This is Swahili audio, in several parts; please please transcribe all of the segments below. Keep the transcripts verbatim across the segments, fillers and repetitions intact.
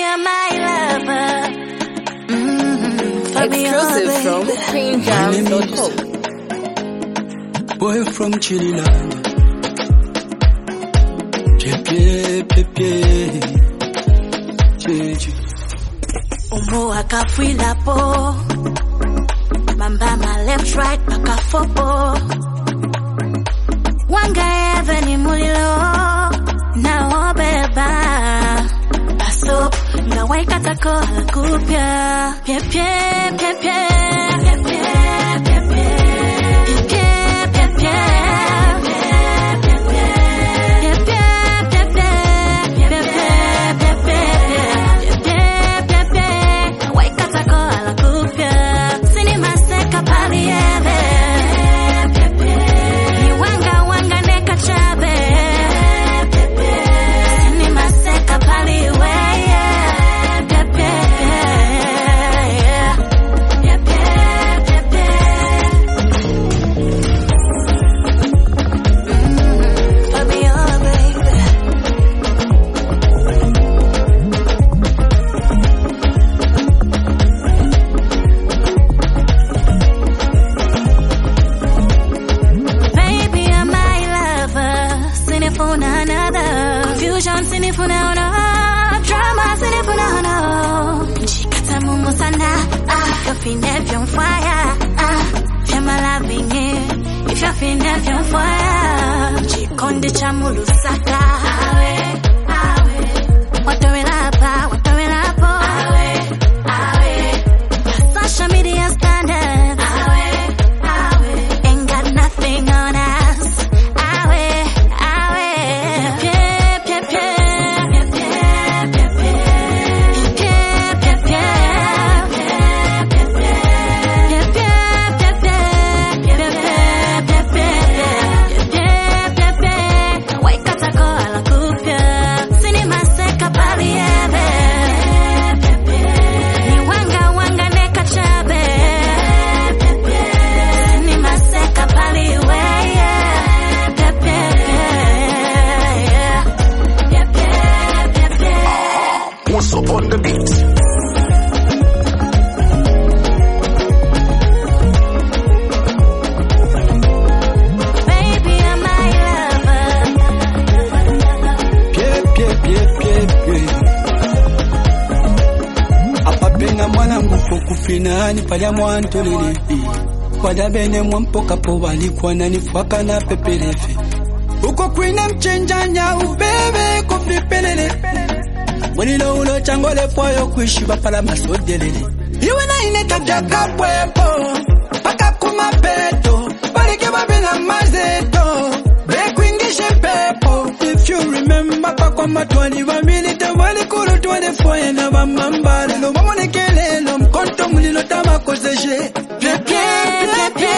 you're my lover. Mm-hmm. Exclusive from Queen Jams dot com. Boy from Chililand. Pepe, pepe, cheche. Umo akafwila po. Mamba my left right baka fopo. Wanga eve ni mulilo. Na obeba. Paso nga waikata ko halakupya. Pepe, pepe, pepe, pepe. Wadabene mwampoka po walikuwa nanifuaka na pepelefe. Uko kwina mchenjanya ubebe kupipelele. Wanilo ulo changole poyo kuishiba pala masodelele. Iwe na ineta jaka pwepo paka kumapeto palike babina mazeto bekuingishe pepo. If you remember pakwa matwani wamilite walikuru twenty-four na wamambala no mamonekele no mkonto mulilo tamakozeje. Pepe, pepe,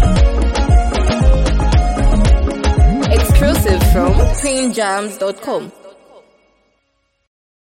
Queen Jams dot com.